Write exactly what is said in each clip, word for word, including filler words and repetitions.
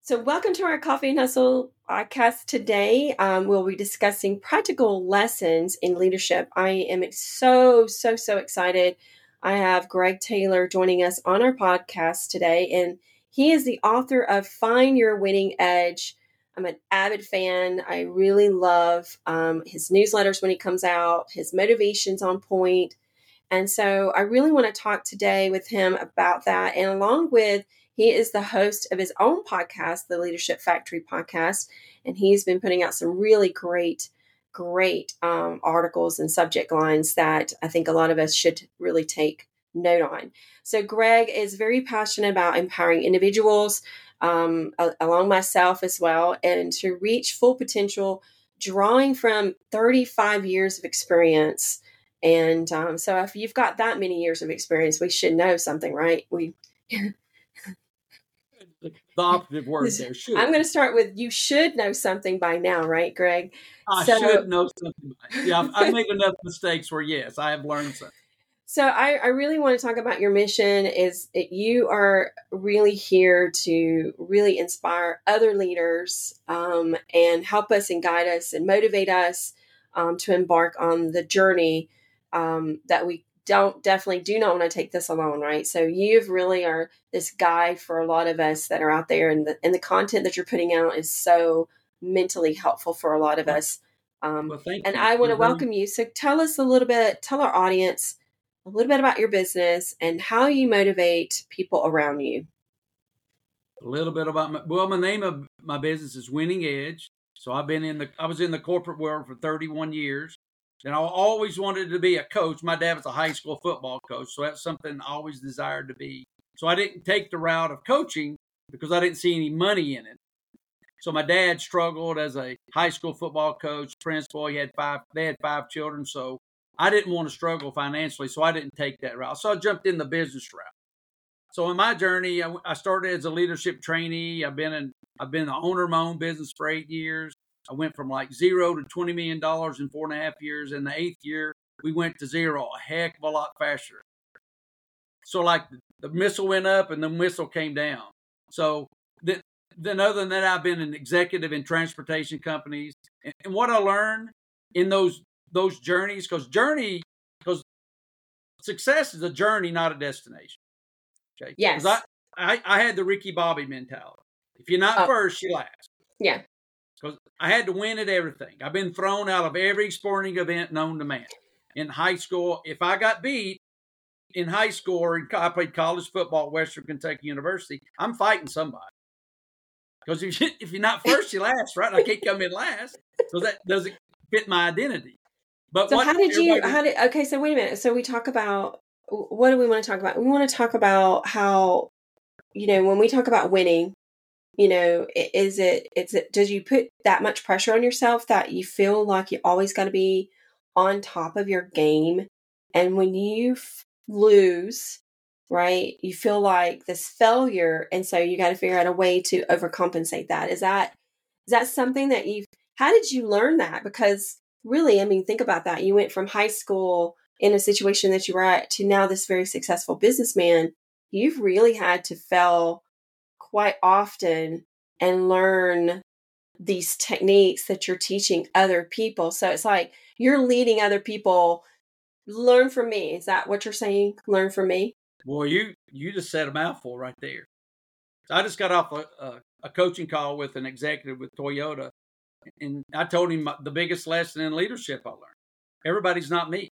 So, welcome to our Coffee and Hustle podcast. Today, um, we'll be discussing practical lessons in leadership. I am so, so, so excited. I have Greg Taylor joining us on our podcast today, and he is the author of Find Your Winning Edge. I'm an avid fan. I really love um, his newsletters when he comes out, his motivation's on point. And so I really want to talk today with him about that. And along with, he is the host of his own podcast, the Leadership Factory podcast. And he's been putting out some really great, great um, articles and subject lines that I think a lot of us should really take note on. So Greg is very passionate about empowering individuals, um, along myself as well, and to reach full potential, drawing from thirty-five years of experience. And um, so if you've got that many years of experience, we should know something, right? We the operative word there, should. I'm going to start with you should know something by now, right, Greg? I so, should know something by now. Yeah, I've made enough mistakes where, yes, I have learned something. So I, I really want to talk about your mission is that you are really here to really inspire other leaders um, and help us and guide us and motivate us um, to embark on the journey um, that we don't definitely do not want to take this alone, right? So you really are this guide for a lot of us that are out there, and the, and the content that you're putting out is so mentally helpful for a lot of us. Um, well, thank and you. I want to You're welcome really... you. So tell us a little bit, tell our audience a little bit about your business and how you motivate people around you. A little bit about my, well, my name of my business is Winning Edge. So I've been in the, I was in the corporate world for thirty-one years. And I always wanted to be a coach. My dad was a high school football coach, so that's something I always desired to be. So I didn't take the route of coaching because I didn't see any money in it. So my dad struggled as a high school football coach, principal. He had five, they had five children. So I didn't want to struggle financially, so I didn't take that route. So I jumped in the business route. So in my journey, I, I started as a leadership trainee. I've been in, I've been the owner of my own business for eight years. I went from like zero to twenty million dollars in four and a half years. In the eighth year, we went to zero a heck of a lot faster. So like the, the missile went up and the whistle came down. So then, then other than that, I've been an executive in transportation companies. And, and what I learned in those those journeys, because journey, because success is a journey, not a destination. Okay. Yes. I, I, I had the Ricky Bobby mentality. If you're not oh. first, you last. Yeah. Because I had to win at everything. I've been thrown out of every sporting event known to man. In high school, if I got beat in high school, or in, I played college football at Western Kentucky University, I'm fighting somebody. Because if, you, if you're not first, you last, right? I can't come in last. So that doesn't fit my identity. But so what how did you, how did, okay, so wait a minute. So we talk about, what do we want to talk about? We want to talk about how, you know, when we talk about winning, you know, is it, is it, does you put that much pressure on yourself that you feel like you always got to be on top of your game? And when you f- lose, right, you feel like this failure. And so you got to figure out a way to overcompensate that. Is that, is that something that you've, how did you learn that? Because really, I mean, think about that. You went from high school in a situation that you were at to now this very successful businessman. You've really had to fail quite often and learn these techniques that you're teaching other people. So it's like you're leading other people. Learn from me. Is that what you're saying? Learn from me? Well, you you just said a mouthful right there. I just got off a, a, a coaching call with an executive with Toyota, and I told him the biggest lesson in leadership I learned. Everybody's not me.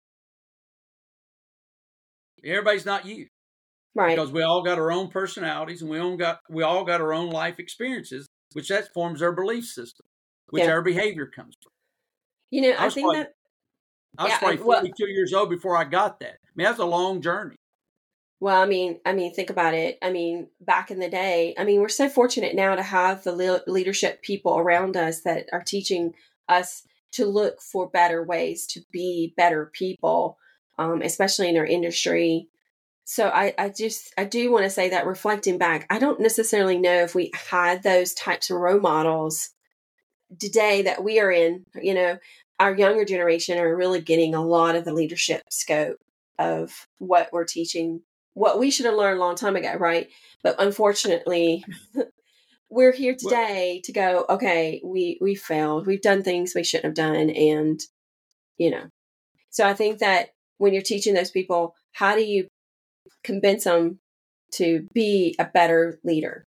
Everybody's not you. Right. Because we all got our own personalities, and we all got we all got our own life experiences, which that forms our belief system, which yeah. our behavior comes from. You know, I, I think probably, that I was yeah, probably well, forty-two years old before I got that. I mean, that's a long journey. Well, I mean, I mean, think about it. I mean, back in the day, I mean, we're so fortunate now to have the le- leadership people around us that are teaching us to look for better ways to be better people, um, especially in our industry. So I, I just, I do want to say that reflecting back, I don't necessarily know if we had those types of role models today that we are in. You know, our younger generation are really getting a lot of the leadership scope of what we're teaching, what we should have learned a long time ago, right? But unfortunately, we're here today to go, okay, we, we failed. We've done things we shouldn't have done. And, you know, so I think that when you're teaching those people, how do you convince them to be a better leader?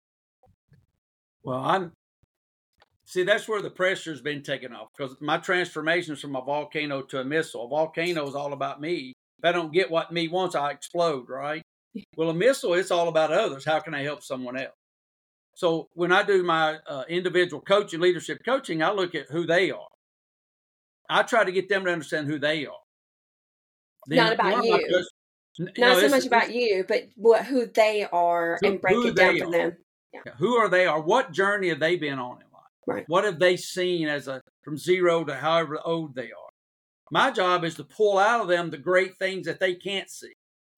Well, I'm, see, that's where the pressure's been taken off, because my transformation is from a volcano to a missile. A volcano is all about me. If I don't get what me wants, I explode, right? Well, a missile, it's all about others. How can I help someone else? So when I do my uh, individual coaching, leadership coaching, I look at who they are. I try to get them to understand who they are. Then Not about you. Coaches, Not you know, so much about you, but what who they are, who, and break it down for them. Yeah. Who are they? Or what journey have they been on in life? Right. What have they seen as a from zero to however old they are? My job is to pull out of them the great things that they can't see.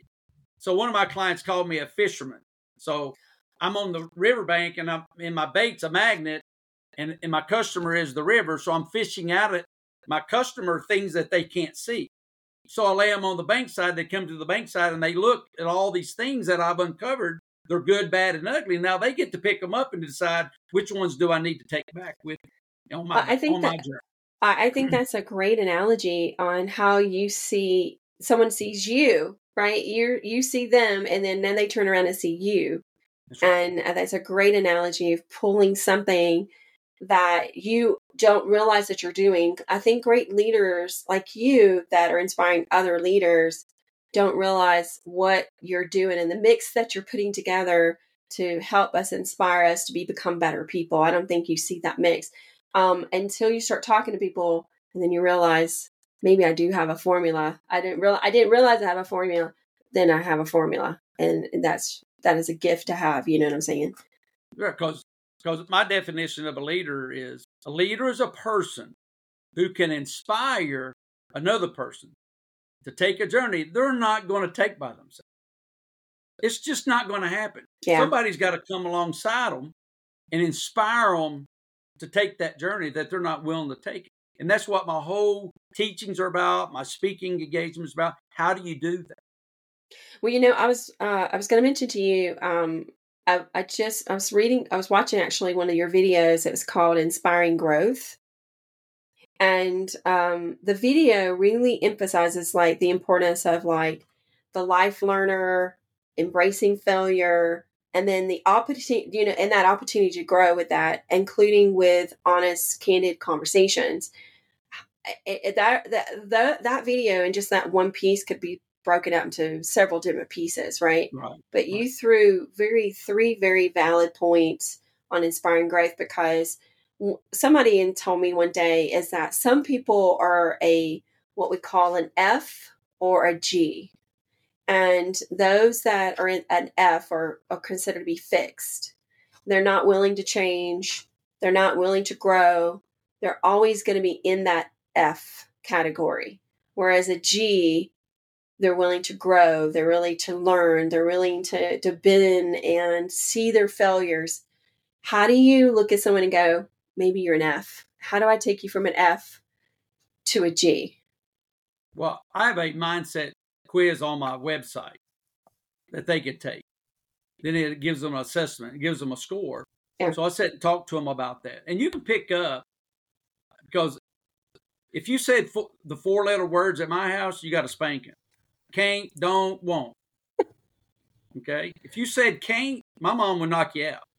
So one of my clients called me a fisherman. So I'm on the riverbank, and I'm in my bait's a magnet, and, and my customer is the river. So I'm fishing out at my customer things that they can't see. So I lay them on the bank side. They come to the bank side and they look at all these things that I've uncovered. They're good, bad, and ugly. Now they get to pick them up and decide which ones do I need to take back with me on my, I think on that, my journey. I think that's a great analogy on how you see someone sees you, right? You you see them, and then, then they turn around and see you. That's right. And uh, that's a great analogy of pulling something that you don't realize that you're doing. I think great leaders like you that are inspiring other leaders don't realize what you're doing and the mix that you're putting together to help us, inspire us to be become better people. I don't think you see that mix um, until you start talking to people, and then you realize maybe I do have a formula. I didn't realize I didn't realize I have a formula. Then I have a formula, and that's that is a gift to have. You know what I'm saying? Yeah, because because my definition of a leader is a leader is a person who can inspire another person to take a journey they're not going to take by themselves. It's just not going to happen. Yeah. Somebody's got to come alongside them and inspire them to take that journey that they're not willing to take. And that's what my whole teachings are about, my speaking engagements about. How do you do that? Well, you know, I was uh, I was going to mention to you, um, I, I just, I was reading, I was watching actually one of your videos. It was called Inspiring Growth. And um, the video really emphasizes like the importance of like the life learner, embracing failure, and then the opportunity, you know, and that opportunity to grow with that, including with honest, candid conversations. It, it, that, that, that, that video and just that one piece could be broken up into several different pieces, right? Right. But you right. threw very, three very valid points on inspiring growth, because somebody told me one day is that some people are a, what we call an F or a G. And those that are in an F are, are considered to be fixed. They're not willing to change. They're not willing to grow. They're always going to be in that F category. Whereas a G, they're willing to grow. They're willing to learn. They're willing to, to bend and see their failures. How do you look at someone and go, maybe you're an F? How do I take you from an F to a G? Well, I have a mindset quiz on my website that they could take. Then it gives them an assessment. It gives them a score. Yeah. So I sat and talked to them about that. And you can pick up, because if you said fo- the four-letter words at my house, you got a spanking. Can't, don't, won't. Okay? If you said can't, my mom would knock you out.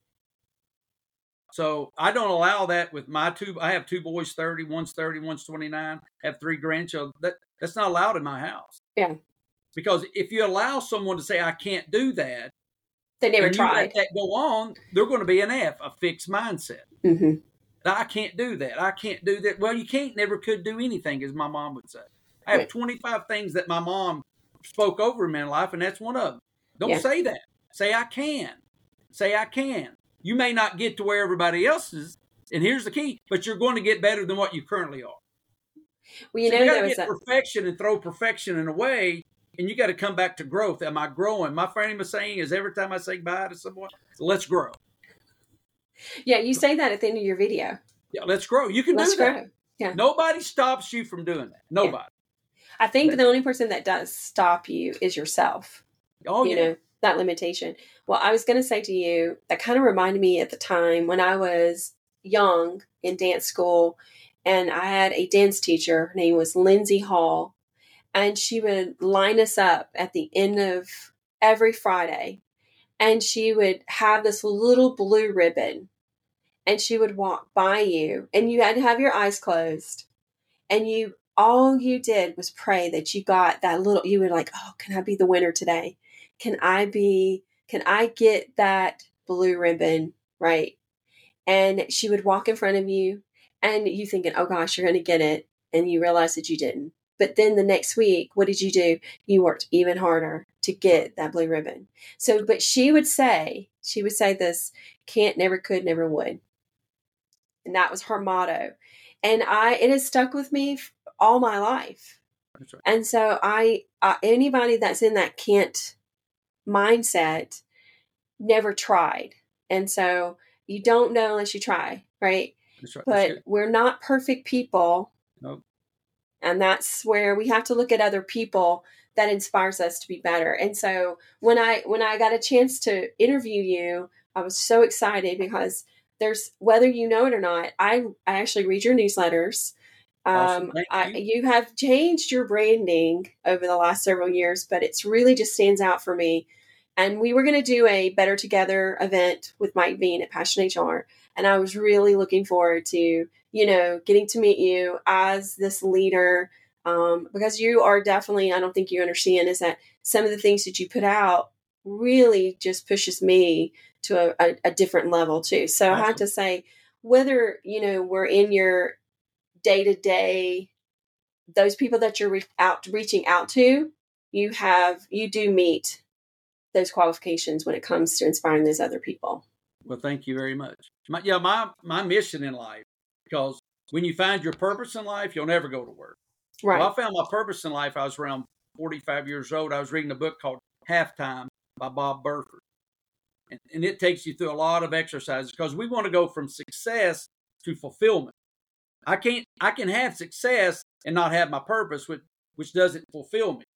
So I don't allow that with my two. I have two boys, thirty, one's thirty, one's twenty-nine, have three grandchildren. That, that's not allowed in my house. Yeah. Because if you allow someone to say, I can't do that, they never and tried. You let that go on, they're going to be an F, a fixed mindset. Mm-hmm. I can't do that. I can't do that. Well, you can't, never could do anything, as my mom would say. I have right. twenty-five things that my mom spoke over in my life, and that's one of them. Don't yeah. say that. Say, I can. Say, I can. You may not get to where everybody else is, and here's the key, but you're going to get better than what you currently are. Well, you so know, you got there to was get a... perfection and throw perfection in away, and you got to come back to growth. Am I growing? My famous saying is every time I say bye to someone, let's grow. Yeah, you say that at the end of your video. Yeah, let's grow. You can let's do that. Grow. Yeah. Nobody stops you from doing that. Nobody. Yeah. I think but, the only person that does stop you is yourself. Oh, you yeah. know, that limitation. Well, I was going to say to you, that kind of reminded me at the time when I was young in dance school, and I had a dance teacher. Her name was Lindsay Hall, and she would line us up at the end of every Friday, and she would have this little blue ribbon, and she would walk by you, and you had to have your eyes closed, and you all you did was pray that you got that little, you were like, oh, can I be the winner today? Can I be, can I get that blue ribbon? Right. And she would walk in front of you and you thinking, oh gosh, you're going to get it. And you realize that you didn't. But then the next week, what did you do? You worked even harder to get that blue ribbon. So, but she would say, she would say this, can't, never could, never would. And that was her motto. And I, it has stuck with me all my life. That's right. And so I, uh, anybody that's in that can't mindset never tried. And so you don't know unless you try, right? That's right. But That's we're not perfect people. Nope. And that's where we have to look at other people that inspires us to be better. And so when I, when I got a chance to interview you, I was so excited because there's, whether you know it or not, I, I actually read your newsletters. Awesome. Um, Thank I, you. you have changed your branding over the last several years, but it's really just stands out for me. And we were going to do a Better Together event with Mike Bean at Passion H R. And I was really looking forward to, you know, getting to meet you as this leader, um, because you are definitely, I don't think you understand, is that some of the things that you put out really just pushes me to a, a, a different level too. So Absolutely. I have to say, whether, you know, we're in your day to day, those people that you're re- out reaching out to, you have, you do meet those qualifications when it comes to inspiring those other people. Well, thank you very much. My, yeah, my, my mission in life, because when you find your purpose in life, you'll never go to work. Right. Well, I found my purpose in life. I was around forty-five years old. I was reading a book called Halftime by Bob Burford. And, and it takes you through a lot of exercises because we want to go from success to fulfillment. I can't, I can have success and not have my purpose, which, which doesn't fulfill me.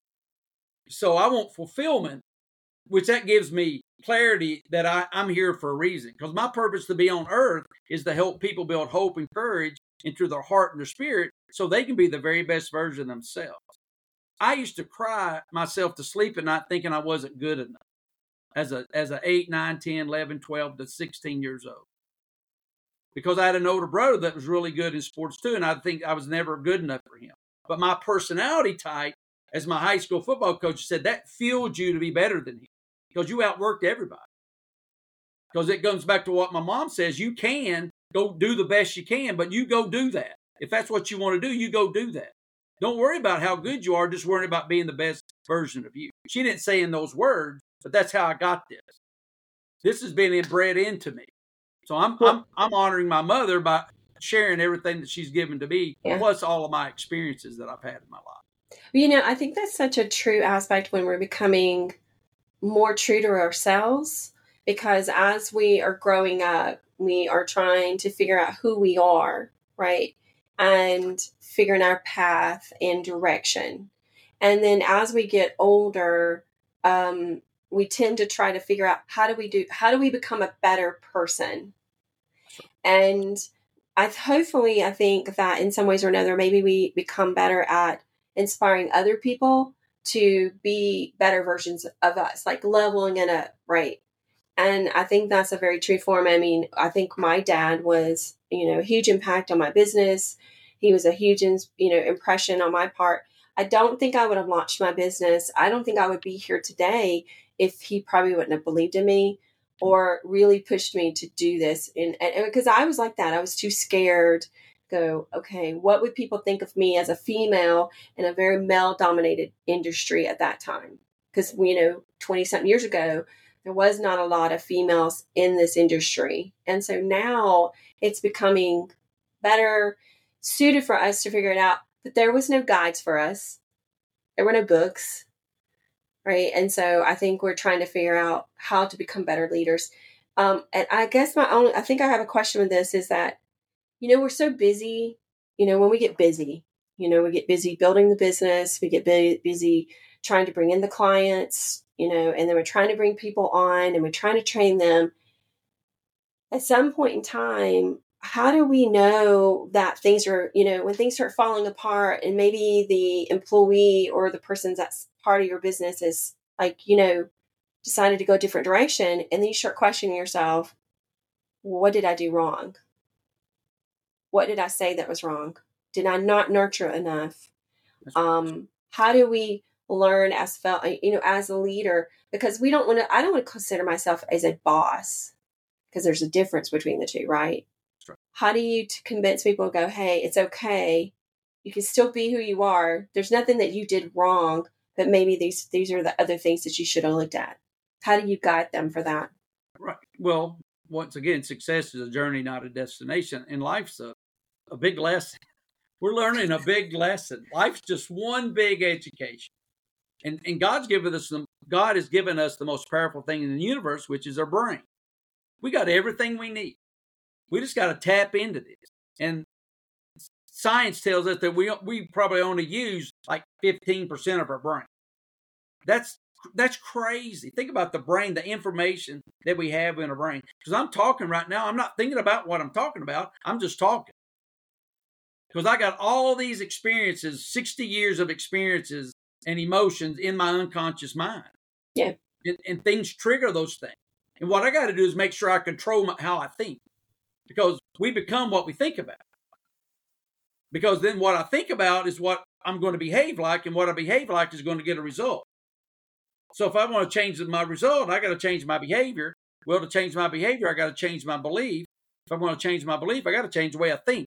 So I want fulfillment, which that gives me clarity that I, I'm here for a reason. Because my purpose to be on earth is to help people build hope and courage into their heart and their spirit so they can be the very best version of themselves. I used to cry myself to sleep at night thinking I wasn't good enough as a as a eight, nine, ten, eleven, twelve to sixteen years old. Because I had an older brother that was really good in sports too, and I think I was never good enough for him. But my personality type, as my high school football coach said, that fueled you to be better than him because you outworked everybody. Because it comes back to what my mom says, you can go do the best you can, but you go do that. If that's what you want to do, you go do that. Don't worry about how good you are, just worry about being the best version of you. She didn't say in those words, but that's how I got this. This has been inbred into me. So I'm I'm I'm honoring my mother by sharing everything that she's given to me, yeah. plus all of my experiences that I've had in my life. You know, I think that's such a true aspect when we're becoming more true to ourselves, because as we are growing up, we are trying to figure out who we are, right? And figuring our path and direction. And then as we get older, um, we tend to try to figure out how do we do, how do we become a better person? And I hopefully, I think that in some ways or another, maybe we become better at inspiring other people to be better versions of us, like leveling it up, right? And I think that's a very true form. I mean, I think my dad was, you know, a huge impact on my business. He was a huge, you know, impression on my part. I don't think I would have launched my business. I don't think I would be here today if he probably wouldn't have believed in me or really pushed me to do this. And because I was like that, I was too scared. Go, okay, what would people think of me as a female in a very male-dominated industry at that time? Because, you know, twenty-something years ago, there was not a lot of females in this industry. And so now it's becoming better suited for us to figure it out. But there was no guides for us. There were no books, right? And so I think we're trying to figure out how to become better leaders. Um, and I guess my only, I think I have a question with this is that, you know, we're so busy, you know, when we get busy, you know, we get busy building the business, we get busy trying to bring in the clients, you know, and then we're trying to bring people on and we're trying to train them. At some point in time, how do we know that things are, you know, when things start falling apart and maybe the employee or the person that's part of your business is like, you know, decided to go a different direction, and then you start questioning yourself, what did I do wrong? What did I say that was wrong? Did I not nurture enough? Um, how do we learn as fel- you know, as a leader? Because we don't want to, I don't want to consider myself as a boss, because there's a difference between the two, right? Right. How do you to convince people to go, hey, it's okay. You can still be who you are. There's nothing that you did wrong, but maybe these, these are the other things that you should have looked at. How do you guide them for that? Right. Well, once again, success is a journey, not a destination. And life's a, a big lesson. We're learning a big lesson. Life's just one big education. And, and God's given us the, God has given us the most powerful thing in the universe, which is our brain. We got everything we need. We just got to tap into this. And science tells us that we we probably only use like fifteen percent of our brain. That's that's crazy. Think about the brain, the information that we have in our brain. Because I'm talking right now, I'm not thinking about what I'm talking about. I'm just talking. Because I got all these experiences, sixty years of experiences and emotions in my unconscious mind. Yeah. And, and things trigger those things. And what I got to do is make sure I control my, how I think. Because we become what we think about. Because then what I think about is what I'm going to behave like, and what I behave like is going to get a result. So if I want to change my result, I got to change my behavior. Well, to change my behavior, I got to change my belief. If I want to change my belief, I got to change the way I think.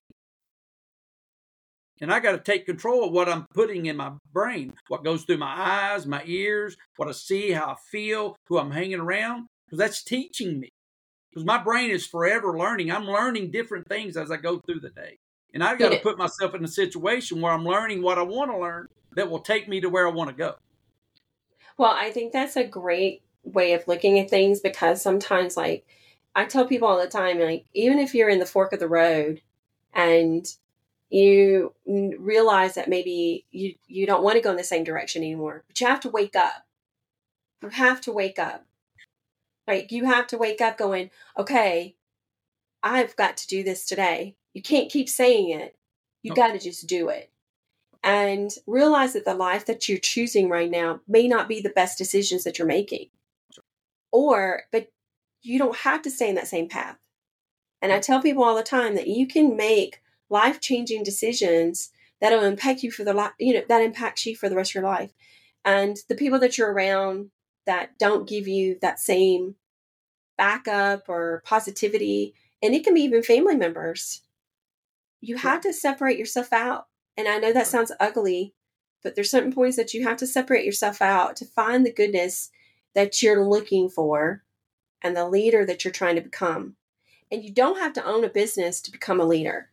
And I got to take control of what I'm putting in my brain, what goes through my eyes, my ears, what I see, how I feel, who I'm hanging around, because that's teaching me. Because my brain is forever learning. I'm learning different things as I go through the day. And I got to put myself in a situation where I'm learning what I want to learn that will take me to where I want to go. Well, I think that's a great way of looking at things, because sometimes, like, I tell people all the time, like, even if you're in the fork of the road and you realize that maybe you, you don't want to go in the same direction anymore, but you have to wake up. You have to wake up. Like, you have to wake up going, okay, I've got to do this today. You can't keep saying it. You Okay. got to just do it. And realize that the life that you're choosing right now may not be the best decisions that you're making. Or, but you don't have to stay in that same path. And I tell people all the time that you can make life-changing decisions that'll impact you for the life, you know, that impacts you for the rest of your life. And the people that you're around that don't give you that same backup or positivity, and it can be even family members, you have to separate yourself out. And I know that sounds ugly, but there's certain points that you have to separate yourself out to find the goodness that you're looking for and the leader that you're trying to become. And you don't have to own a business to become a leader.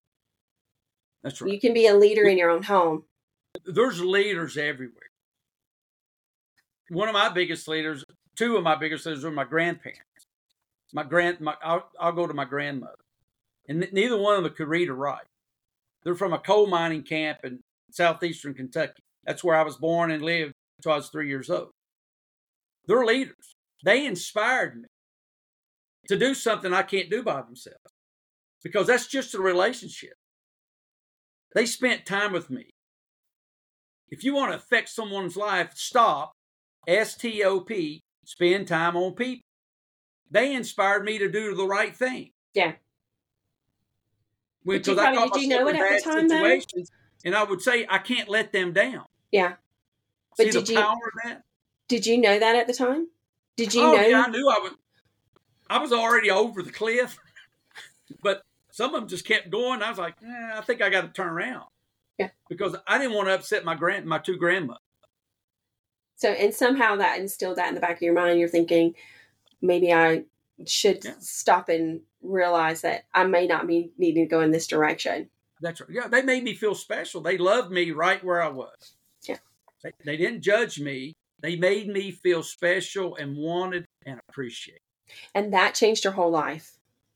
That's right. You can be a leader in your own home. There's leaders everywhere. One of my biggest leaders, two of my biggest leaders are my grandparents. My grand, my, I'll, I'll go to my grandmother. And neither one of them could read or write. They're from a coal mining camp in southeastern Kentucky. That's where I was born and lived until I was three years old. They're leaders. They inspired me to do something I can't do by themselves, because that's just a relationship. They spent time with me. If you want to affect someone's life, stop, S T O P, spend time on people. They inspired me to do the right thing. Yeah. Because I got did you know myself it in at bad the time, situations, though? and I would say I can't let them down. Yeah. But See did the you, power of that? Did you know that at the time? Did you oh, know? Yeah, I knew I was. I was already over the cliff, but some of them just kept going. I was like, eh, I think I got to turn around. Yeah. Because I didn't want to upset my grand, my two grandmothers. So, and somehow that instilled that in the back of your mind. You're thinking, maybe I should yeah. stop and realize that I may not be needing to go in this direction. That's right. Yeah, they made me feel special. They loved me right where I was. Yeah. They, they didn't judge me. They made me feel special and wanted and appreciated. And that changed your whole life.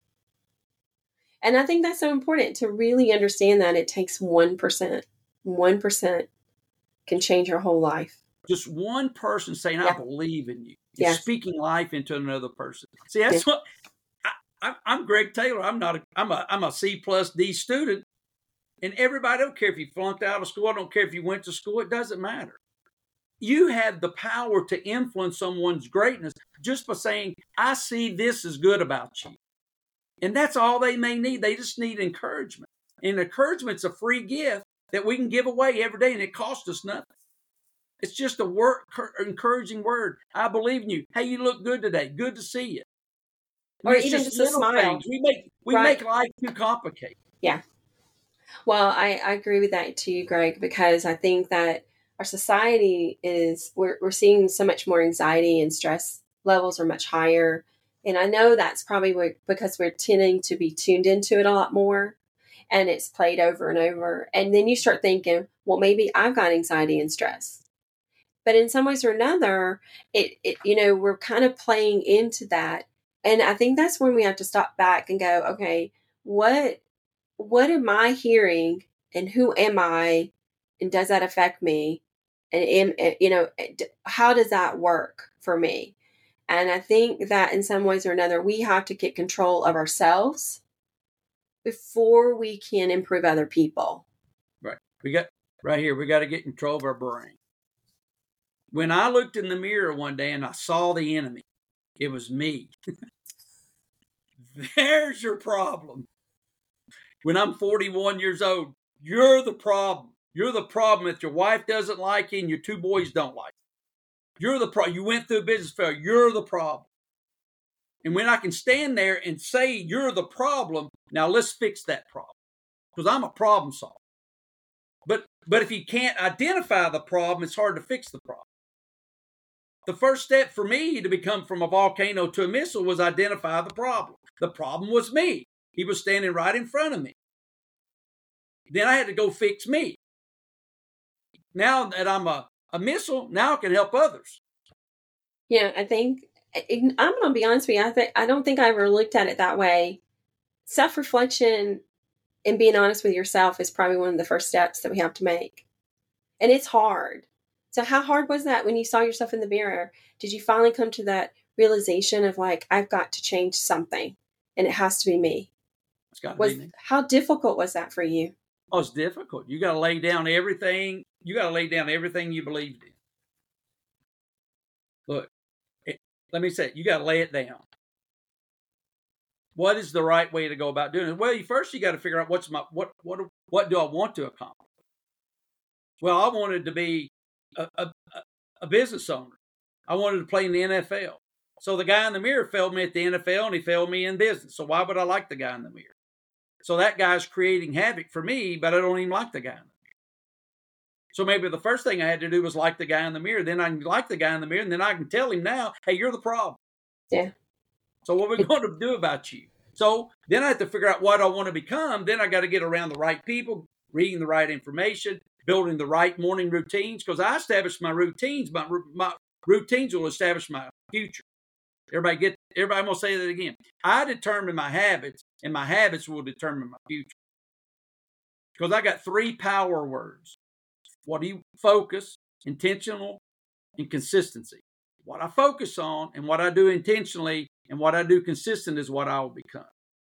And I think that's so important to really understand that it takes one percent. one percent can change your whole life. Just one person saying, I Yeah. believe in you. Yeah. You're speaking life into another person. See, that's Yeah. what I, I, I'm Greg Taylor. I'm not a, I'm a, I'm a C plus D student. And everybody, I don't care if you flunked out of school. I don't care if you went to school. It doesn't matter. You have the power to influence someone's greatness just by saying, I see this is good about you. And that's all they may need. They just need encouragement. And encouragement's a free gift that we can give away every day, and it costs us nothing. It's just a word, encouraging word. I believe in you. Hey, you look good today. Good to see you. I mean, Or it's even just just a little smile. things. We make we Right. make life too complicated. Yeah. Well, I, I agree with that too, Greg, because I think that our society is, we're, we're seeing so much more anxiety and stress levels are much higher. And I know that's probably what, because we're tending to be tuned into it a lot more and it's played over and over. And then you start thinking, well, maybe I've got anxiety and stress. But in some ways or another, it, it you know, we're kind of playing into that. And I think that's when we have to stop back and go, okay, what what am I hearing and who am I and does that affect me? And, am, you know, how does that work for me? And I think that in some ways or another, we have to get control of ourselves before we can improve other people. Right. We got right here, we got to get control of our brain. When I looked in the mirror one day and I saw the enemy, it was me. There's your problem. When I'm forty-one years old, you're the problem. You're the problem if your wife doesn't like you and your two boys don't like you. You're the problem. You went through a business failure. You're the problem. And when I can stand there and say you're the problem, now let's fix that problem. Because I'm a problem solver. But but if you can't identify the problem, it's hard to fix the problem. The first step for me to become from a volcano to a missile was identify the problem. The problem was me. He was standing right in front of me. Then I had to go fix me. Now that I'm a, a missile, now I can help others. Yeah, I think, I'm going to be honest with you, I, th- I don't think I ever looked at it that way. Self-reflection and being honest with yourself is probably one of the first steps that we have to make. And it's hard. So how hard was that when you saw yourself in the mirror? Did you finally come to that realization of like, I've got to change something and it has to be me? It's got to was, be me. How difficult was that for you? Oh, it's difficult. You got to lay down everything. You got to lay down everything you believed in. Look, it, let me say it. You got to lay it down. What is the right way to go about doing it? Well, you first you got to figure out what's my what what what do I want to accomplish? Well, I wanted to be a, a, a business owner. I wanted to play in the N F L. So the guy in the mirror failed me at the N F L and he failed me in business. So why would I like the guy in the mirror? So that guy's creating havoc for me, but I don't even like the guy in the mirror. So maybe the first thing I had to do was like the guy in the mirror. Then I can like the guy in the mirror, and then I can tell him now, hey, you're the problem. Yeah. So what are we going to do about you? So then I have to figure out what I want to become. Then I got to get around the right people, reading the right information, building the right morning routines. Because I established my routines. My, my routines will establish my future. Everybody get, everybody, I'm going to say that again. I determine my habits, and my habits will determine my future. Because I got three power words. What do you focus, intentional, and consistency. What I focus on and what I do intentionally and what I do consistent is what I will become.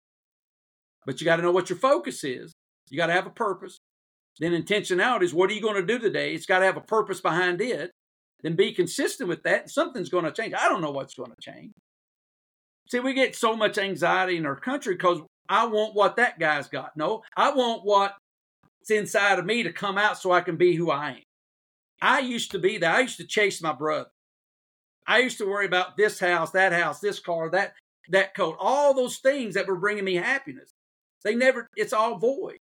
But you got to know what your focus is. You got to have a purpose. Then intentionality is what are you going to do today? It's got to have a purpose behind it. Then be consistent with that. And something's going to change. I don't know what's going to change. See, we get so much anxiety in our country because I want what that guy's got. No, I want what's inside of me to come out so I can be who I am. I used to be that. I used to chase my brother. I used to worry about this house, that house, this car, that that coat, all those things that were bringing me happiness. They never, it's all void.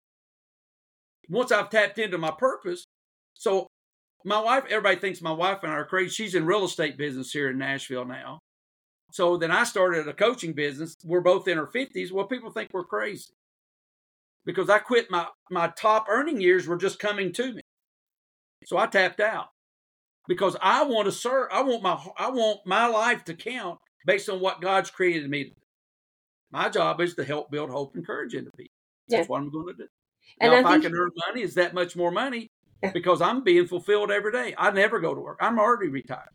Once I've tapped into my purpose, so my wife, everybody thinks my wife and I are crazy. She's in real estate business here in Nashville now. So then I started a coaching business. We're both in our fifties. Well, people think we're crazy because I quit my, my top earning years were just coming to me. So I tapped out because I want to serve. I want my, I want my life to count based on what God's created me to do. My job is to help build hope and courage into people. That's yeah. what I'm going to do. Now, and if I, I can earn money, is that much more money? Yeah. because I'm being fulfilled every day. I never go to work. I'm already retired.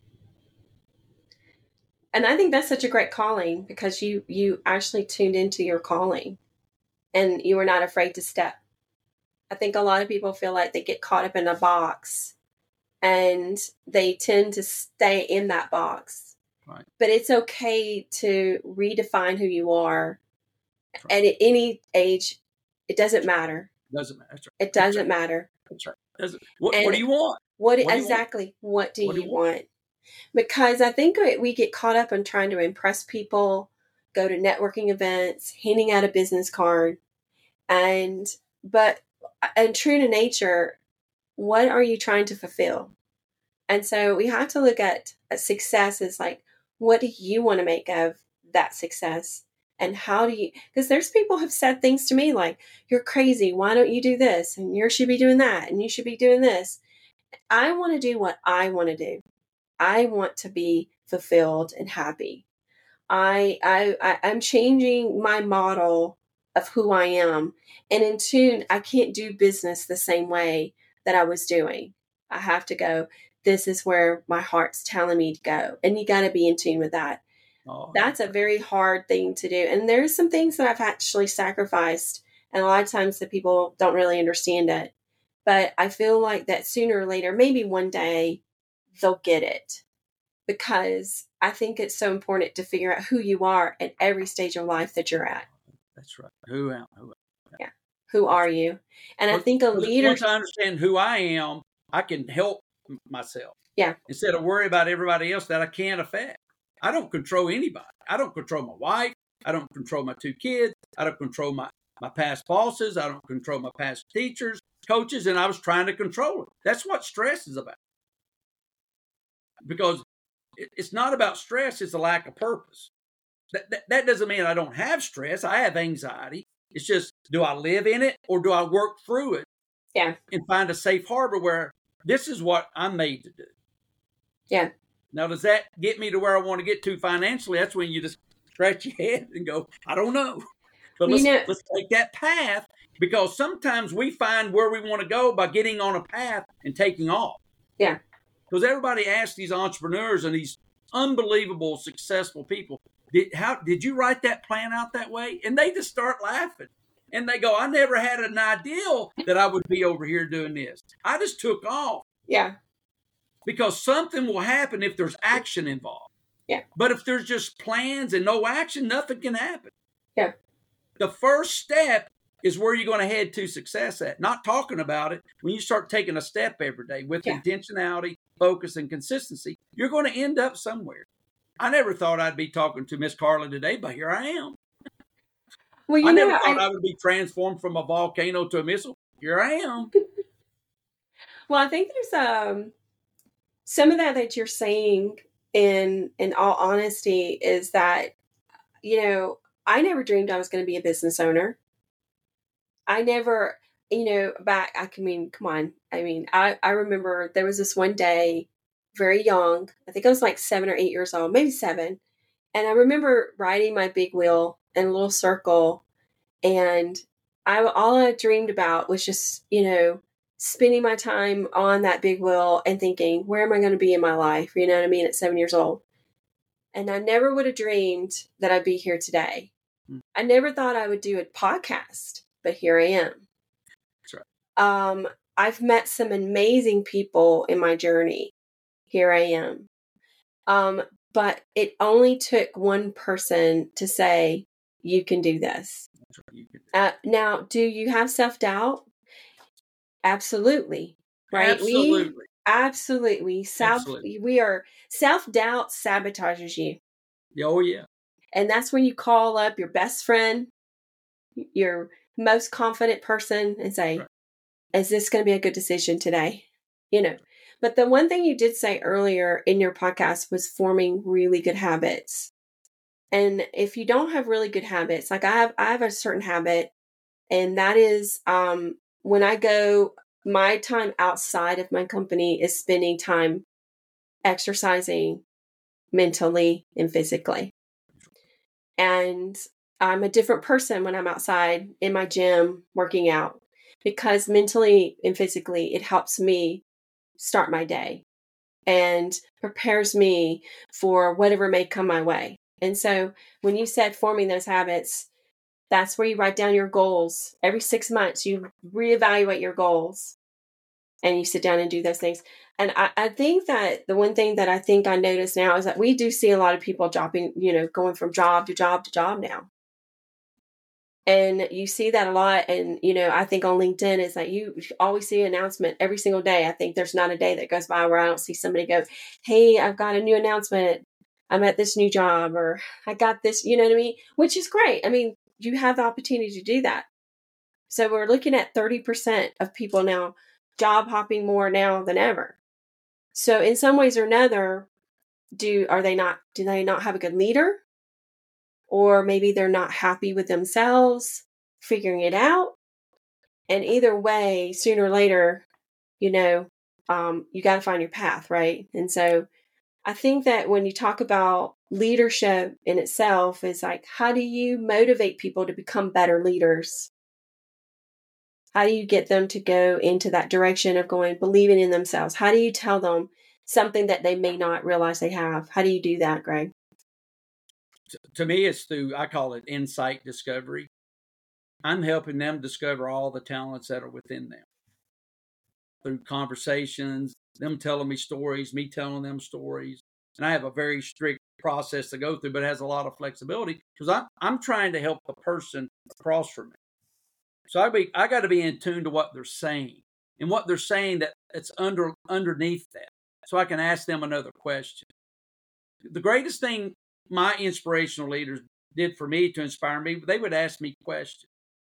And I think that's such a great calling because you you actually tuned into your calling and you were not afraid to step. I think a lot of people feel like they get caught up in a box and they tend to stay in that box. Right. But it's okay to redefine who you are. Right. And at any age, it doesn't matter. It doesn't matter. That's right. It doesn't That's right. matter. That's right. Doesn't, what, And what do you want? What, what do exactly? You want? What do what you, do you want? want? Because I think we get caught up in trying to impress people, go to networking events, handing out a business card, and but and true to nature, what are you trying to fulfill? And so we have to look at, at success as like, what do you want to make of that success? And how do you, because there's people who've said things to me like, you're crazy. Why don't you do this? And you should be doing that. And you should be doing this. I want to do what I want to do. I want to be fulfilled and happy. I, I, I I'm changing my model of who I am. And in tune, I can't do business the same way that I was doing. I have to go, this is where my heart's telling me to go. And you got to be in tune with that. Oh, That's a very hard thing to do. And there's some things that I've actually sacrificed. And a lot of times the people don't really understand it. But I feel like that sooner or later, maybe one day, they'll get it. Because I think it's so important to figure out who you are at every stage of life that you're at. That's right. Who am I? Who, yeah. Who are you? And I think a leader. Once I understand who I am, I can help myself. Yeah. Instead of worry about everybody else that I can't affect. I don't control anybody. I don't control my wife. I don't control my two kids. I don't control my, my past bosses. I don't control my past teachers, coaches, and I was trying to control it. That's what stress is about. Because it's not about stress, it's a lack of purpose. That, that, that doesn't mean I don't have stress. I have anxiety. It's just, do I live in it or do I work through it? Yeah. And find a safe harbor where this is what I'm made to do. Yeah. Now, does that get me to where I want to get to financially? That's when you just scratch your head and go, I don't know. But let's, you know, let's take that path, because sometimes we find where we want to go by getting on a path and taking off. Yeah. Because everybody asks these entrepreneurs and these unbelievable successful people, did how did you write that plan out that way? And they just start laughing. And they go, I never had an idea that I would be over here doing this. I just took off. Yeah. Because something will happen if there's action involved. Yeah. But if there's just plans and no action, nothing can happen. Yeah. The first step is where you're going to head to success at. Not talking about it. When you start taking a step every day with yeah. intentionality, focus, and consistency, you're going to end up somewhere. I never thought I'd be talking to Miss Carla today, but here I am. Well, you I know, never thought I, I would be transformed from a volcano to a missile. Here I am. Well, I think there's um some of that that you're saying in in all honesty is that, you know, I never dreamed I was going to be a business owner. I never, you know, back, I can mean, come on. I mean, I, I remember there was this one day, very young, I think I was like seven or eight years old, maybe seven. And I remember riding my big wheel in a little circle. And I, all I dreamed about was just, you know, spending my time on that big wheel and thinking, where am I going to be in my life? You know what I mean? At seven years old. And I never would have dreamed that I'd be here today. Mm. I never thought I would do a podcast, but here I am. That's right. Um, I've met some amazing people in my journey. Here I am. Um, but it only took one person to say, you can do this. That's right. You can. Uh, now, do you have self-doubt? Absolutely. Right? Absolutely. We, absolutely. Self, absolutely. We are, self-doubt sabotages you. Oh, yeah. And that's when you call up your best friend, your most confident person, and say, right. Is this going to be a good decision today? You know, but the one thing you did say earlier in your podcast was forming really good habits. And if you don't have really good habits, like I have, I have a certain habit, and that is um, when I go, my time outside of my company is spending time exercising mentally and physically. And I'm a different person when I'm outside in my gym working out. because mentally and physically it helps me start my day and prepares me for whatever may come my way. And so when you said forming those habits, that's where you write down your goals. Every six months, you reevaluate your goals and you sit down and do those things. And I, I think that the one thing that I think I notice now is that we do see a lot of people dropping, you know, going from job to job to job now. And you see that a lot. And, you know, I think on LinkedIn is that you always see an announcement every single day. I think there's not a day that goes by where I don't see somebody go, hey, I've got a new announcement. I'm at this new job, or I got this, you know what I mean? Which is great. I mean, you have the opportunity to do that. So we're looking at thirty percent of people now job hopping more now than ever. So in some ways or another, do are they not do they not have a good leader? Or maybe they're not happy with themselves, figuring it out. And either way, sooner or later, you know, um, you got to find your path, right? And so I think that when you talk about leadership in itself, is like, how do you motivate people to become better leaders? How do you get them to go into that direction of going, believing in themselves? How do you tell them something that they may not realize they have? How do you do that, Greg? To me, it's through, I call it insight discovery. I'm helping them discover all the talents that are within them through conversations, them telling me stories, me telling them stories. And I have a very strict process to go through, but it has a lot of flexibility because I'm, I'm trying to help the person across from me. So I be I got to be in tune to what they're saying and what they're saying that it's under underneath that, so I can ask them another question. The greatest thing my inspirational leaders did for me to inspire me, they would ask me questions.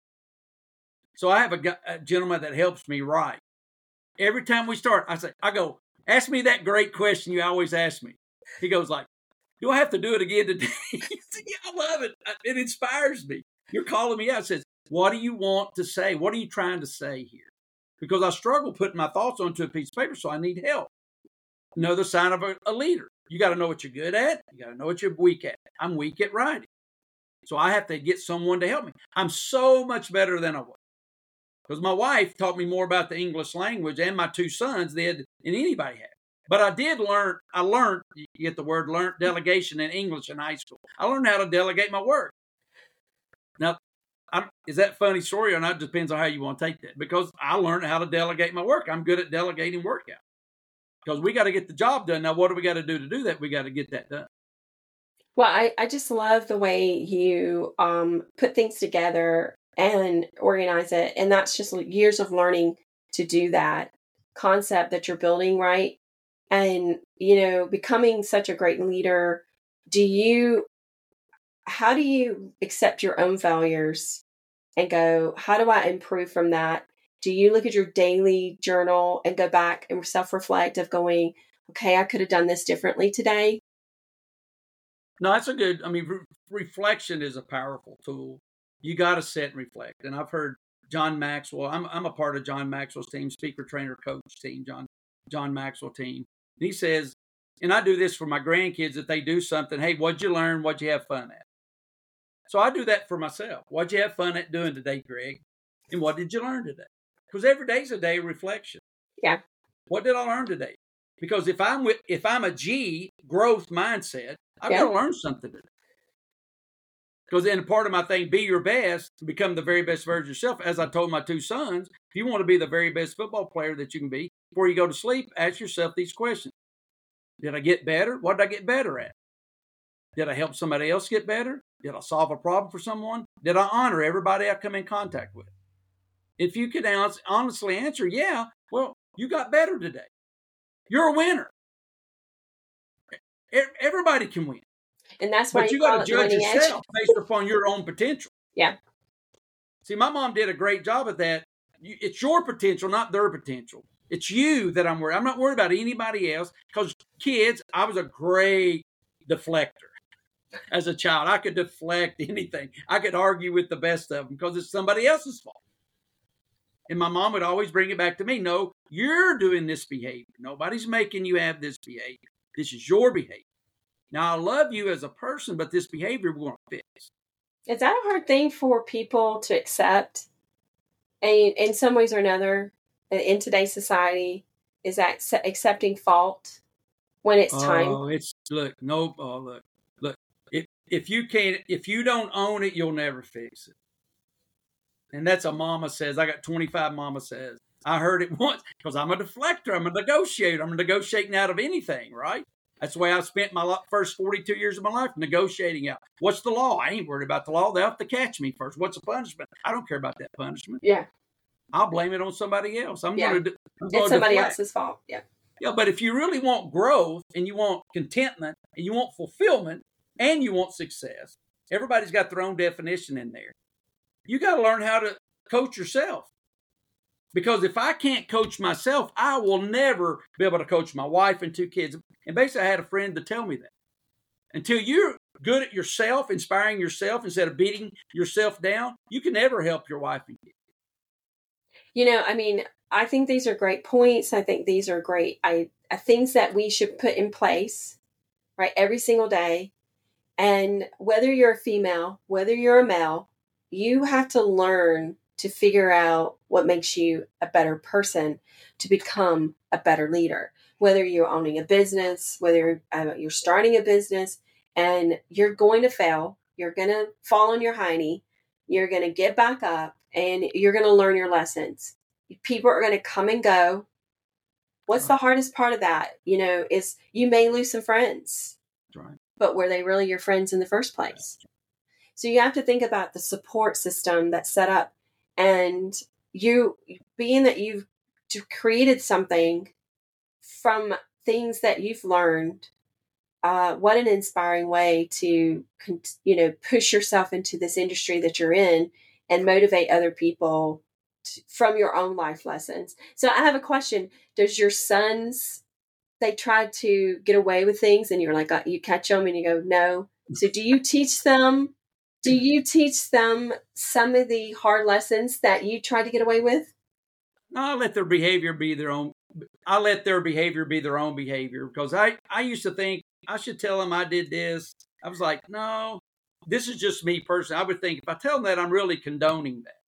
So I have a, a gentleman that helps me write. Every time we start, I say, I go, ask me that great question you always ask me. He goes like, do I have to do it again today? He said, yeah, I love it. It inspires me. You're calling me out. It says, what do you want to say? What are you trying to say here? Because I struggle putting my thoughts onto a piece of paper, so I need help. Another sign of a, a leader. You got to know what you're good at. You got to know what you're weak at. I'm weak at writing. So I have to get someone to help me. I'm so much better than I was. Because my wife taught me more about the English language and my two sons did than anybody had. But I did learn, I learned, you get the word learned, delegation in English in high school. I learned how to delegate my work. Now, I'm, is that a funny story or not? It depends on how you want to take that. Because I learned how to delegate my work. I'm good at delegating work out. Because we got to get the job done. Now, what do we got to do to do that? We got to get that done. Well, I, I just love the way you um, put things together and organize it. And that's just years of learning to do that concept that you're building, right? And, you know, becoming such a great leader, do you, how do you accept your own failures and go, how do I improve from that? Do you look at your daily journal and go back and self-reflect of going, okay, I could have done this differently today? No, that's a good, I mean, re- reflection is a powerful tool. You got to sit and reflect. And I've heard John Maxwell, I'm I'm a part of John Maxwell's team, speaker, trainer, coach team, John John Maxwell team. And he says, and I do this for my grandkids, if they do something, hey, what'd you learn? What'd you have fun at? So I do that for myself. What'd you have fun at doing today, Greg? And what did you learn today? Because every day's a day of reflection. Yeah. What did I learn today? Because if I'm with, if I'm a G, growth mindset, I've Yeah. got to learn something today. Because then part of my thing, be your best, become the very best version of yourself. As I told my two sons, if you want to be the very best football player that you can be, before you go to sleep, ask yourself these questions. Did I get better? What did I get better at? Did I help somebody else get better? Did I solve a problem for someone? Did I honor everybody I come in contact with? If you could honestly answer, yeah, well, you got better today. You're a winner. Everybody can win. And that's why but you, you got call to it judge winning edge. yourself based upon your own potential. Yeah. See, my mom did a great job at that. It's your potential, not their potential. It's you that I'm worried. I'm not worried about anybody else because kids, I was a great deflector. As a child, I could deflect anything. I could argue with the best of them because it's somebody else's fault. And my mom would always bring it back to me. No, you're doing this behavior. Nobody's making you have this behavior. This is your behavior. Now, I love you as a person, but this behavior we're going to fix. Is that a hard thing for people to accept? And in some ways or another, in today's society, is that accepting fault when it's time. Oh, it's look, no, oh, look, look. If if you can't, if you don't own it, you'll never fix it. And that's a mama says. I got twenty-five mama says. I heard it once because I'm a deflector. I'm a negotiator. I'm negotiating out of anything, right? That's the way I spent my first forty-two years of my life, negotiating out. What's the law? I ain't worried about the law. They'll have to catch me first. What's the punishment? I don't care about that punishment. Yeah. I'll blame it on somebody else. I'm yeah. going to. It's somebody deflect. else's fault. Yeah. Yeah, but if you really want growth and you want contentment and you want fulfillment and you want success, everybody's got their own definition in there. You got to learn how to coach yourself. Because if I can't coach myself, I will never be able to coach my wife and two kids. And basically, I had a friend to tell me that. Until you're good at yourself, inspiring yourself instead of beating yourself down, you can never help your wife and kids. You know, I mean, I think these are great points. I think these are great I, I things that we should put in place, right, every single day. And whether you're a female, whether you're a male, you have to learn to figure out what makes you a better person to become a better leader. Whether you're owning a business, whether uh, you're starting a business, and you're going to fail, you're going to fall on your hiney, you're going to get back up, and you're going to learn your lessons. People are going to come and go. What's the hardest part of that? You know, is you may lose some friends, right. But were they really your friends in the first place? So you have to think about the support system that's set up, and you being that you've created something from things that you've learned. Uh, what an inspiring way to, you know, push yourself into this industry that you're in and motivate other people to, from your own life lessons. So I have a question. Does your sons, they try to get away with things and you're like, uh, you catch them and you go, no. So do you teach them, do you teach them some of the hard lessons that you try to get away with? No, I let their behavior be their own. I let their behavior be their own behavior because I, I used to think I should tell them I did this. I was like, no, this is just me personally. I would think if I tell them that, I'm really condoning that.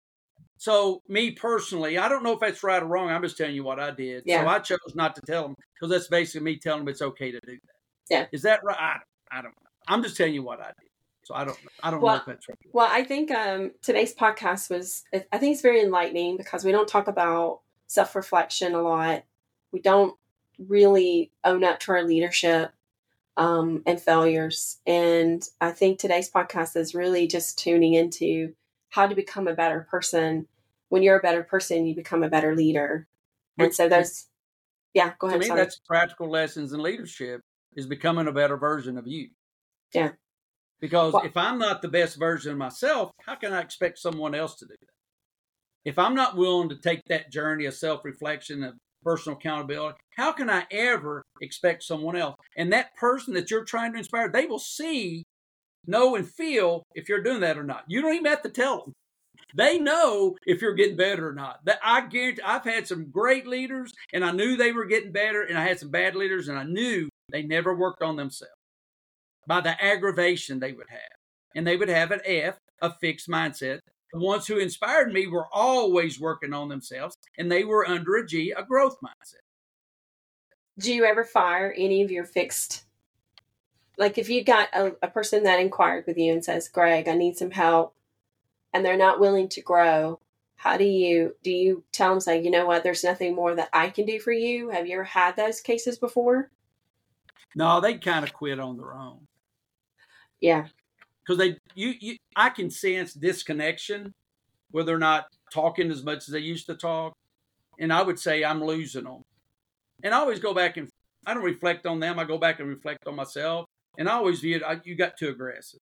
So me personally, I don't know if that's right or wrong. I'm just telling you what I did. Yeah. So I chose not to tell them because that's basically me telling them it's okay to do that. Yeah. Is that right? I don't, I don't know. I'm just telling you what I did. So I don't I don't well, know if that's right. Well, I think um, today's podcast was, I think it's very enlightening because we don't talk about self-reflection a lot. We don't really own up to our leadership um, and failures. And I think today's podcast is really just tuning into how to become a better person. When you're a better person, you become a better leader. And Which, so those, yeah, go ahead. To me, sorry. that's practical lessons in leadership is becoming a better version of you. Yeah. Because well, if I'm not the best version of myself, how can I expect someone else to do that? If I'm not willing to take that journey of self-reflection, of personal accountability, how can I ever expect someone else? And that person that you're trying to inspire, they will see, know, and feel if you're doing that or not. You don't even have to tell them. They know if you're getting better or not. That I guarantee. I've had some great leaders, and I knew they were getting better, and I had some bad leaders, and I knew they never worked on themselves by the aggravation they would have. And they would have an F, a fixed mindset. The ones who inspired me were always working on themselves, and they were under a G, a growth mindset. Do you ever fire any of your fixed? Like if you got a, a person that inquired with you and says, Greg, I need some help, and they're not willing to grow, how do you, do you tell them, say, you know what, there's nothing more that I can do for you? Have you ever had those cases before? No, they kind of quit on their own. Yeah. Because they, you, you, I can sense disconnection where they're not talking as much as they used to talk. And I would say I'm losing them. And I always go back and, I don't reflect on them. I go back and reflect on myself. And I always view it, you got too aggressive.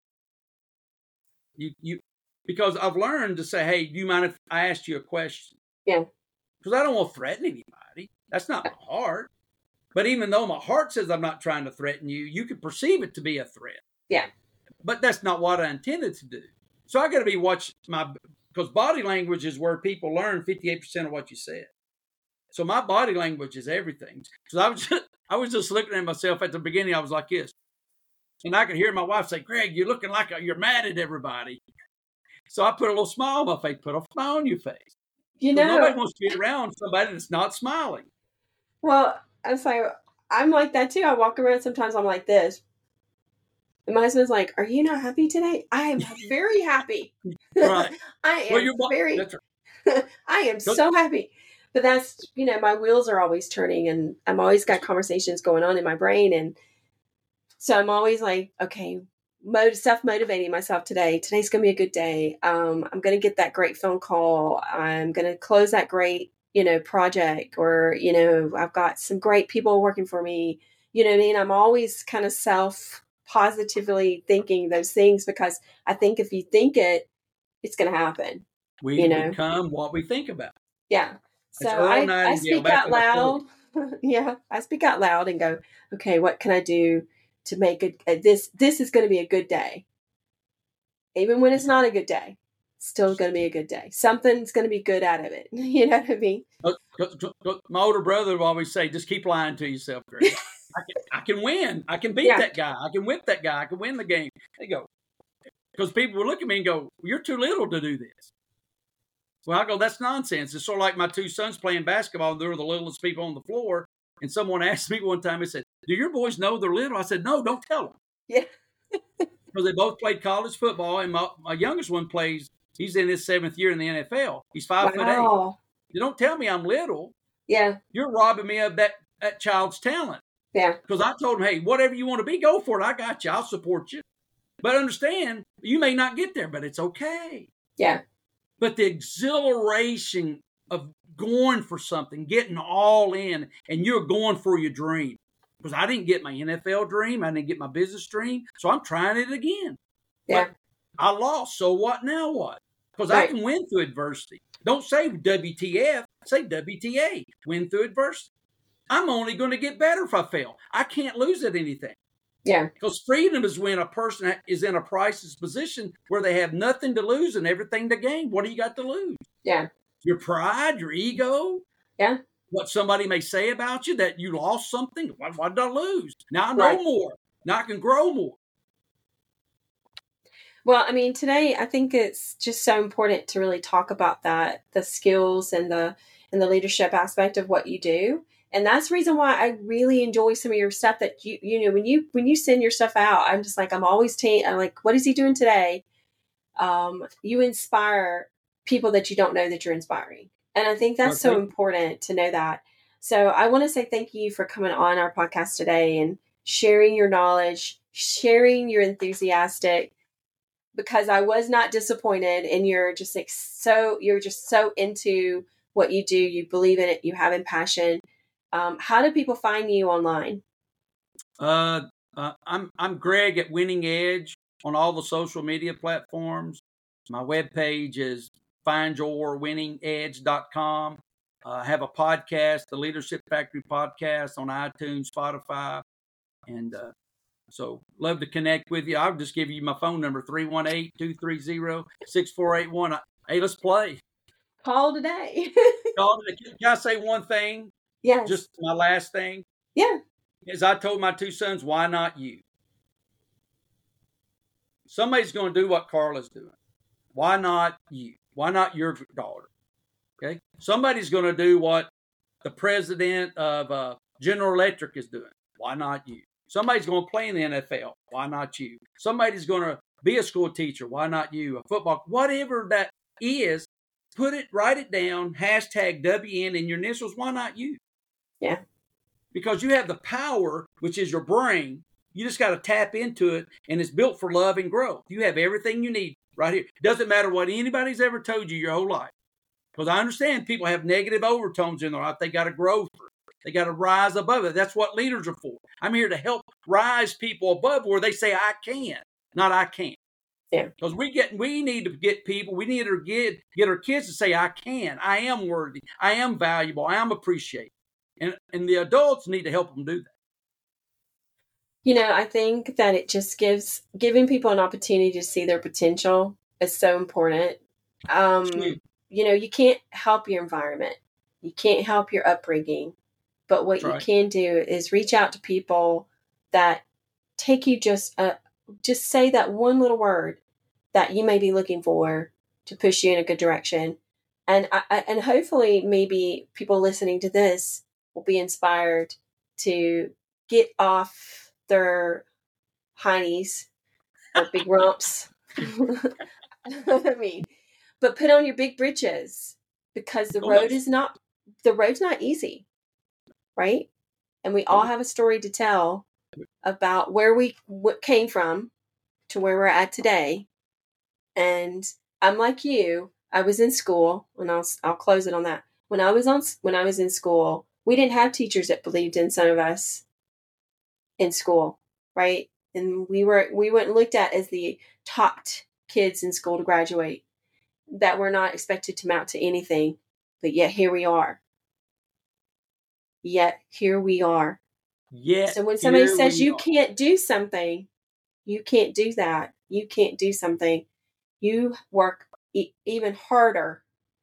You, you, because I've learned to say, hey, do you mind if I asked you a question? Yeah. Because I don't want to threaten anybody. That's not my heart. But even though my heart says I'm not trying to threaten you, you could perceive it to be a threat. Yeah. But that's not what I intended to do. So I got to be watch my, because body language is where people learn fifty-eight percent of what you said. So my body language is everything. So I was just, I was just looking at myself at the beginning. I was like this. And I could hear my wife say, Greg, you're looking like a, you're mad at everybody. So I put a little smile on my face, put a smile on your face. You know, nobody know, wants to be around somebody that's not smiling. well, I'm sorry. I'm like that too. I walk around sometimes. I'm like this. And my husband's like, "Are you not happy today?" I am very happy. Right. I Well, am you're bo- very. that's right. I am Go- so happy. But that's, you know, my wheels are always turning, and I'm always got conversations going on in my brain, and so I'm always like, okay, mode self motivating myself today. Today's gonna be a good day. Um, I'm gonna get that great phone call. I'm gonna close that great, you know, project, or you know, I've got some great people working for me. You know what I mean? I'm always kind of self positively thinking those things, because I think if you think it, it's gonna happen. We You know? become what we think about. Yeah. So It's Earl I I Nightingale speak back out in the loud. forties. Yeah, I speak out loud and go, okay, what can I do to make it uh, this this is going to be a good day, even when it's not a good day. It's still going to be a good day. Something's going to be good out of it. You know what I mean? My older brother would always say, "Just keep lying to yourself, Greg. I can, I can win. I can beat Yeah. that guy. I can whip that guy. I can win the game." They go, because people will look at me and go, well, "You're too little to do this." Well, I go, "That's nonsense." It's sort of like my two sons playing basketball. They're the littlest people on the floor. And someone asked me one time, they said, "Do your boys know they're little?" I said, "No, don't tell them." Yeah. Because they both played college football, and my, my youngest one plays, he's in his seventh year in the N F L. He's five foot eight. Wow. You don't tell me I'm little. Yeah. You're robbing me of that, that child's talent. Yeah. Because I told him, "Hey, whatever you want to be, go for it. I got you. I'll support you. But understand, you may not get there, but it's okay." Yeah. But the exhilaration of going for something, getting all in, and you're going for your dream. Because I didn't get my N F L dream. I didn't get my business dream. So I'm trying it again. Yeah. But I lost. So what now what? Because Right. I can win through adversity. Don't say W T F. Say W T A. Win through adversity. I'm only going to get better if I fail. I can't lose at anything. Yeah. Because freedom is when a person is in a priceless position where they have nothing to lose and everything to gain. What do you got to lose? Yeah. Your pride, your ego? Yeah. What somebody may say about you, that you lost something? What, what did I lose? Now I know Right. more. Now I can grow more. Well, I mean, today I think it's just so important to really talk about that, the skills and the and the leadership aspect of what you do. And that's the reason why I really enjoy some of your stuff that you you know when you when you send your stuff out, I'm just like I'm always ta- I'm like, what is he doing today? Um, you inspire people that you don't know that you're inspiring. And I think that's Well, so important to know that. So I want to say thank you for coming on our podcast today and sharing your knowledge, sharing your enthusiastic, because I was not disappointed, and you're just like so you're just so into what you do. You believe in it. You have a passion. Um, how do people find you online? Uh, uh, I'm I'm Greg at Winning Edge on all the social media platforms. My webpage is find your winning edge dot com. Uh, I have a podcast, the Leadership Factory podcast, on iTunes, Spotify, and uh, so love to connect with you. I'll just give you my phone number, three one eight, two three zero, six four eight one. Hey, let's play. Call today. Can I say one thing? Yes. Just my last thing. Yeah. As I told my two sons, why not you? Somebody's going to do what Carla's doing. Why not you? Why not your daughter? Okay. Somebody's going to do what the president of uh, General Electric is doing. Why not you? Somebody's going to play in the N F L. Why not you? Somebody's going to be a school teacher. Why not you? A football, whatever that is, put it, write it down, hashtag W N in your initials. Why not you? Yeah. Because you have the power, which is your brain. You just got to tap into it, and it's built for love and growth. You have everything you need right here. It doesn't matter what anybody's ever told you your whole life. Because I understand people have negative overtones in their life. They got to grow through. They got to rise above it. That's what leaders are for. I'm here to help rise people above where they say I can, not I can't. Yeah. Because we get, we need to get people, we need to get, get our kids to say I can, I am worthy, I am valuable, I am appreciated. And, and the adults need to help them do that. You know, I think that it just gives, giving people an opportunity to see their potential is so important. Um, you know, you can't help your environment. You can't help your upbringing. But what That's you right. can do is reach out to people that take you just, uh, just say that one little word that you may be looking for, to push you in a good direction. And I, and hopefully maybe people listening to this will be inspired to get off their heinies or big rumps. I mean, but put on your big britches, because the road is not, the road's not easy, right? And we all have a story to tell about where we what came from to where we're at today. And I'm like you, I was in school, and I'll I'll close it on that. When I was on when I was in school, we didn't have teachers that believed in some of us in school, right? And we were we weren't looked at as the top kids in school to graduate, that were not expected to amount to anything. But yet here we are. Yet here we are. Yet so when somebody says you are. can't do something, you can't do that. You can't do something. You work e- even harder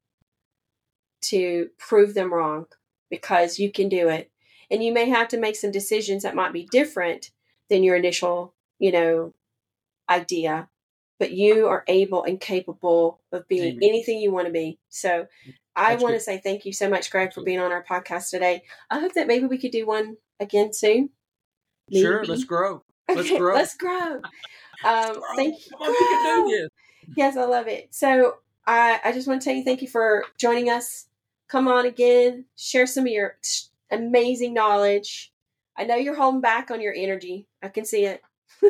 to prove them wrong, because you can do it. And you may have to make some decisions that might be different than your initial, you know, idea, but you are able and capable of being Amen. Anything you want to be. So I That's want good. to say thank you so much, Greg, for being on our podcast today. I hope that maybe we could do one again soon. Maybe. Sure, let's grow. Let's okay, grow. Let's grow. Um, grow. Thank you. Come on, you can do this. Yes, I love it. So I, I just want to tell you thank you for joining us. Come on again. Share some of your amazing knowledge. I know you're holding back on your energy. I can see it.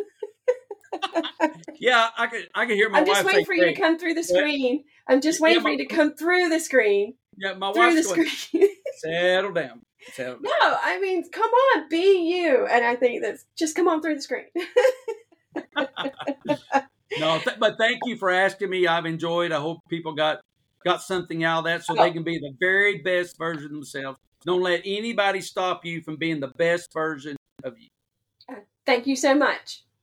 Yeah, I could. I can hear my I'm wife. just waiting say, for you to come through the screen. I'm just waiting yeah, my, for you to come through the screen. Yeah, my through wife's the going, screen. Settle down. Settle down. No, I mean, come on, be you. And I think that's just come on through the screen. No, th- but thank you for asking me. I've enjoyed. I hope people got got something out of that, so oh. they can be the very best version of themselves. Don't let anybody stop you from being the best version of you. Thank you so much.